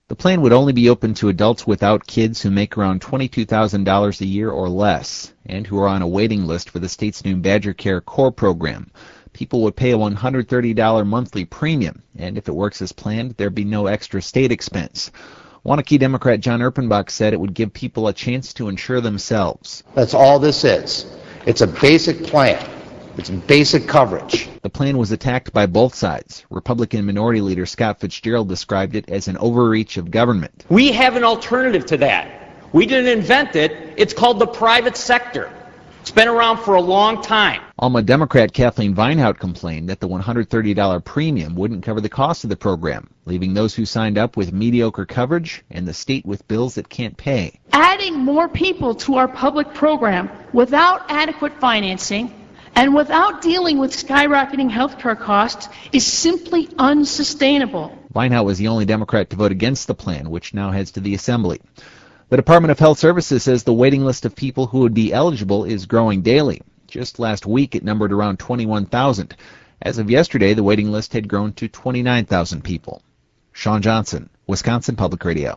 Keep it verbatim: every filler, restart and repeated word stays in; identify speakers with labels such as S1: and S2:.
S1: The plan would only be open to adults without kids who make around twenty-two thousand dollars a year or less, and who are on a waiting list for the state's new Badger Care Core program. People would pay a one hundred thirty dollars monthly premium, and if it works as planned, there'd be no extra state expense. Waunakee Democrat John Erpenbach said it would give people a chance to insure themselves.
S2: That's all this is. It's a basic plan. It's basic coverage.
S1: The plan was attacked by both sides. Republican Minority Leader Scott Fitzgerald described it as an overreach of government.
S3: We have an alternative to that. We didn't invent it. It's called the private sector. It's been around for a long time.
S1: Alma Democrat Kathleen Vinehout complained that the one hundred thirty dollars premium wouldn't cover the cost of the program, leaving those who signed up with mediocre coverage and the state with bills that can't pay.
S4: Adding more people to our public program without adequate financing and without dealing with skyrocketing health care costs is simply unsustainable.
S1: Vinehout was the only Democrat to vote against the plan, which now heads to the Assembly. The Department of Health Services says the waiting list of people who would be eligible is growing daily. Just last week, it numbered around twenty-one thousand. As of yesterday, the waiting list had grown to twenty-nine thousand people. Sean Johnson, Wisconsin Public Radio.